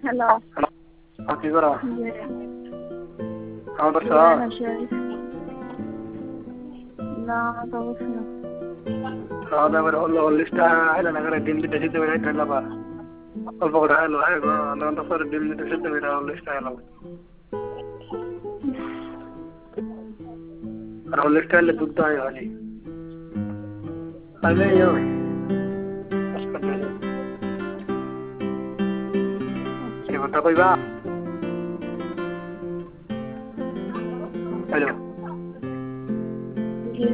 hello के करा कहाँ पर ना तो कुछ هذا هو الليست هلا انا غير دين بدي جدا من هلا بقى الفقر حلو هاي انا انتصر دين بدي جدا من الليست هلا انا الليست اللي ضدها يعني هذا يوم كيف انت طيبة الو